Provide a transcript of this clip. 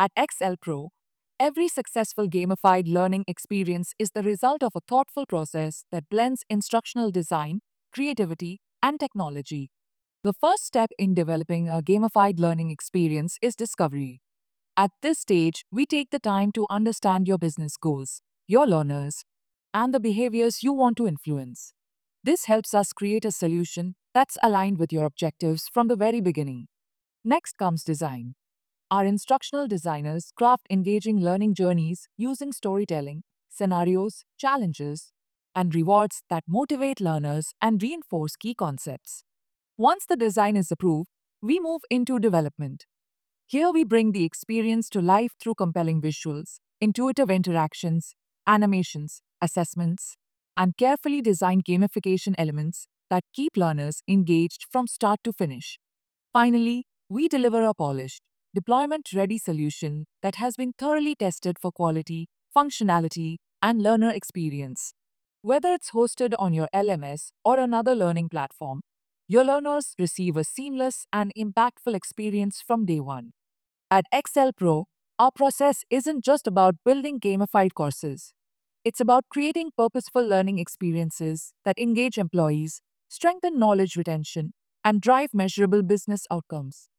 At XL Pro, every successful gamified learning experience is the result of a thoughtful process that blends instructional design, creativity, and technology. The first step in developing a gamified learning experience is discovery. At this stage, we take the time to understand your business goals, your learners, and the behaviors you want to influence. This helps us create a solution that's aligned with your objectives from the very beginning. Next comes design. Our instructional designers craft engaging learning journeys using storytelling, scenarios, challenges, and rewards that motivate learners and reinforce key concepts. Once the design is approved, we move into development. Here we bring the experience to life through compelling visuals, intuitive interactions, animations, assessments, and carefully designed gamification elements that keep learners engaged from start to finish. Finally, we deliver a polished, deployment ready solution that has been thoroughly tested for quality, functionality, and learner experience. Whether it's hosted on your LMS or another learning platform, your learners receive a seamless and impactful experience from day one. At Excel Pro, our process isn't just about building gamified courses. It's about creating purposeful learning experiences that engage employees, strengthen knowledge retention, and drive measurable business outcomes.